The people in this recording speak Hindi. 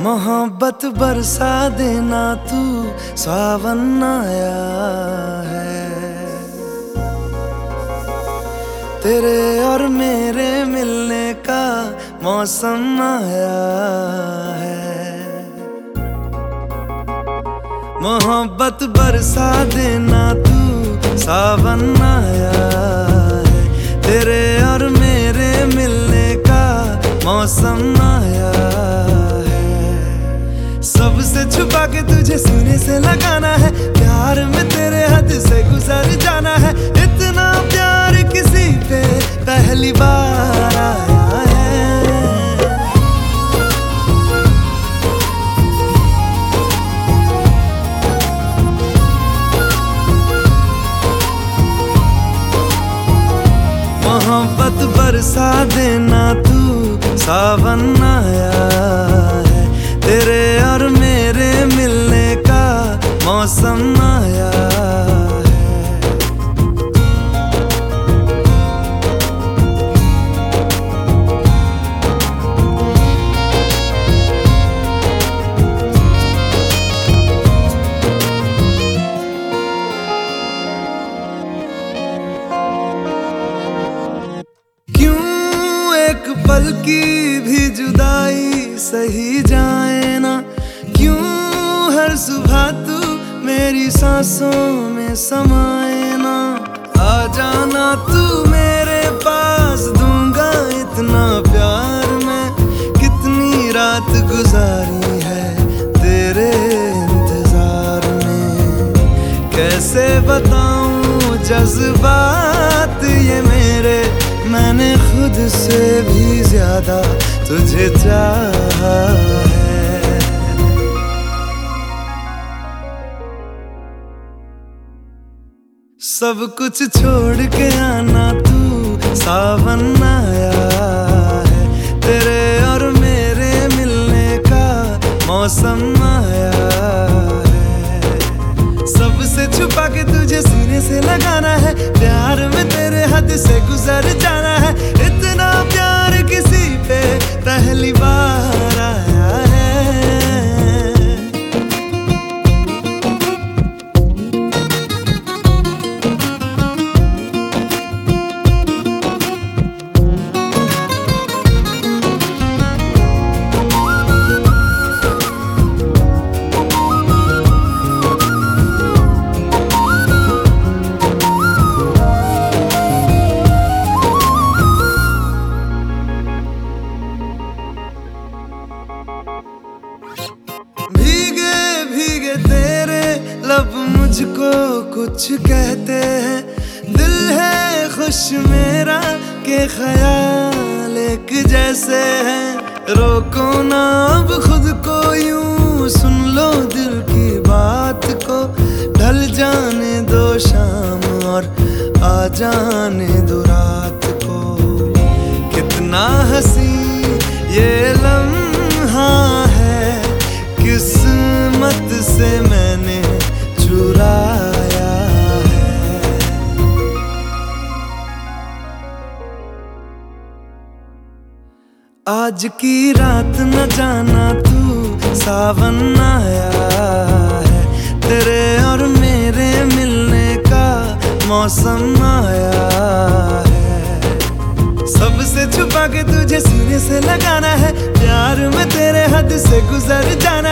मोहब्बत बरसा देना तू, सावन आया है। तेरे और मेरे मिलने का मौसम आया है। मोहब्बत बरसा देना तू, सावन आया है। तेरे और मेरे मिलने का मौसम आया है। सबसे छुपा के तुझे सीने से लगाना है, प्यार में तेरे हद से गुजर जाना है। इतना प्यार किसी पे पहली बार आया है। मोहब्बत बरसा देना तू, सावन आया है। तेरे और मेरे मिलने का मौसम आया है। एक पल की भी जुदाई सही जाए ना, क्यों हर सुबह तू मेरी सांसों में समाए ना। आ जाना तू मेरे पास, दूंगा इतना प्यार मैं। कितनी रात गुजारी है तेरे इंतजार में, कैसे बताऊं जज्बात ये मेरे। मैंने खुद से भी ज्यादा तुझे चाहा है। सब कुछ छोड़ के आना तू, सावन आया है। तेरे और मेरे मिलने का मौसम आया है। सबसे छुपा के तुझे सीने से लगाना है, प्यार में तेरे हद से गुजर जाना है। इतना प्यार किसी पे पहली बार आया है। भीगे भीगे तेरे लब मुझको कुछ कहते हैं। दिल है खुश मेरा के ख्याल एक जैसे हैं। रोको ना अब खुद को यूं, सुन लो दिल की बात को। ढल जाने दो शाम और आ जाने दो रात को। कितना हंसी ये लम्हा है, किस्मत से मैंने चुराया है। आज की रात न जाना तू, सावन आया है। तेरे और मेरे मिलने का मौसम आया है। सबसे छुपा के तुझे सीने से लगाना है, प्यार में तेरे हद से गुजर जाना।